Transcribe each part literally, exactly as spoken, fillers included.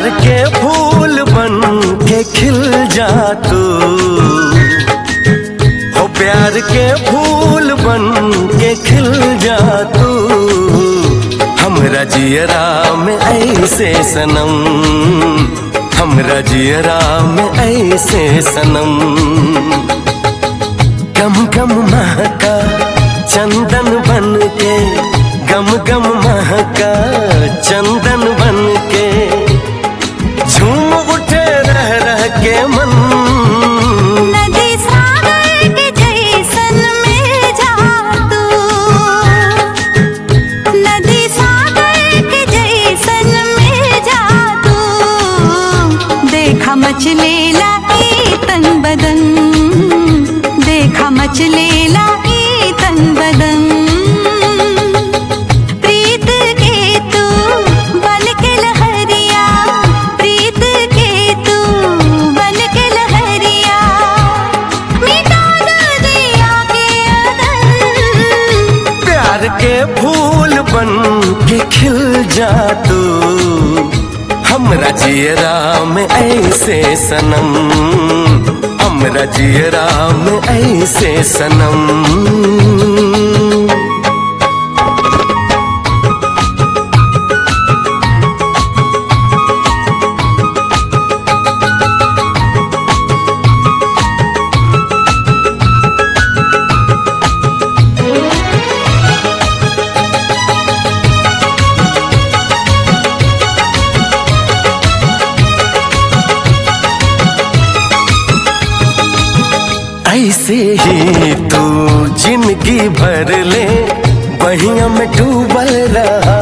प्यार के फूल बन के खिल जा तू, हो प्यार के फूल बन के खिल जा तू, हमरा जियरा में ऐसे सनम, हमरा जियरा में ऐसे सनम। गम गम महका चंदन बन के, गम गम महका चंदन बन के, झूम उठे रह रह के मन। नदी सागर के जैसन में जा तू, नदी सागर के जैसन में जा तू, देखा मचलेला ई तन बदन, देखा मचलेला ई तन बदन। प्रीत के तू बन के लहरिया, प्रीत के तू बन के लहरिया, मिटा दो दिया के अदन। प्यार के फूल बन के खिल जा तू, हमरा जियरा में ऐसे सनम, हमरा जियरा में ऐसे सनम। ऐसे ही तू जिंदगी भर ले बहिया में डूबल रहा,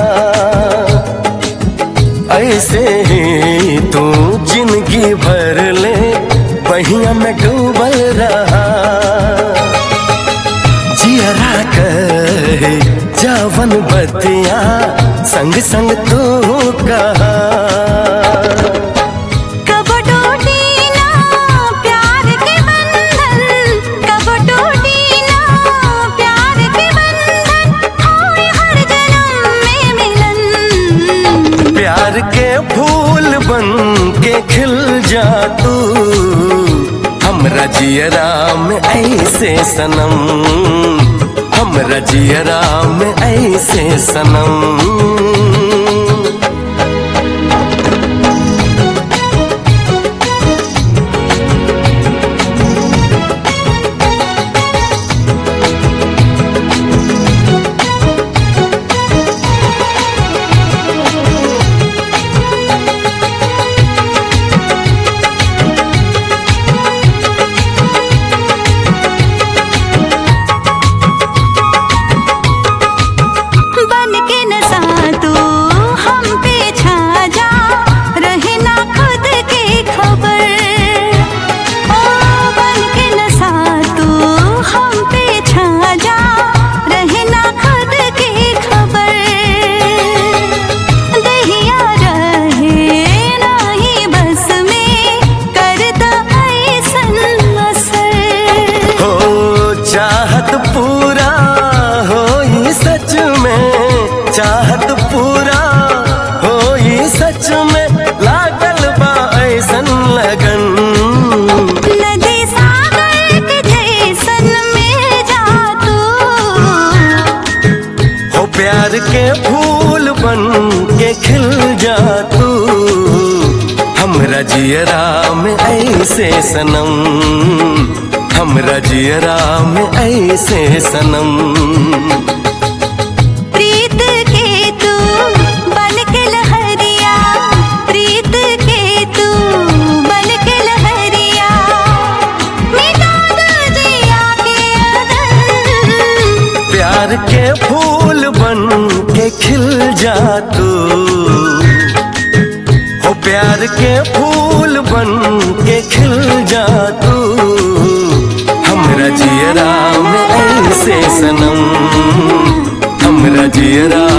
ऐसे ही तू जिंदगी भर ले बहिया में डूबल रहा। जियरा कहे जावन बतिया संग संग तू कहा, प्यार के फूल बन के खिल जा तू, हमरा जियरा में ऐसे सनम, हमरा जियरा में ऐसे सनम। चाहत पूरा होई सच में, चाहत पूरा होई सच में, लागल बा ऐसन लगन। नदी सागर के जैसन में जा तू, हो प्यार के फूल बन के खिल जा तू, हमरा जियरा में ऐसे सनम, हमरा जियरा में ऐसे सनम। प्रीत के तू बन के लहरिया, प्रीत के तू बन के लहरिया, मिटा दो दिया के अदन। प्यार के फूल बन के खिल जा तू, हो प्यार के फूल बन के खिल जा तू, हमरा जियरा में ऐसे सनम, हमरा जियरा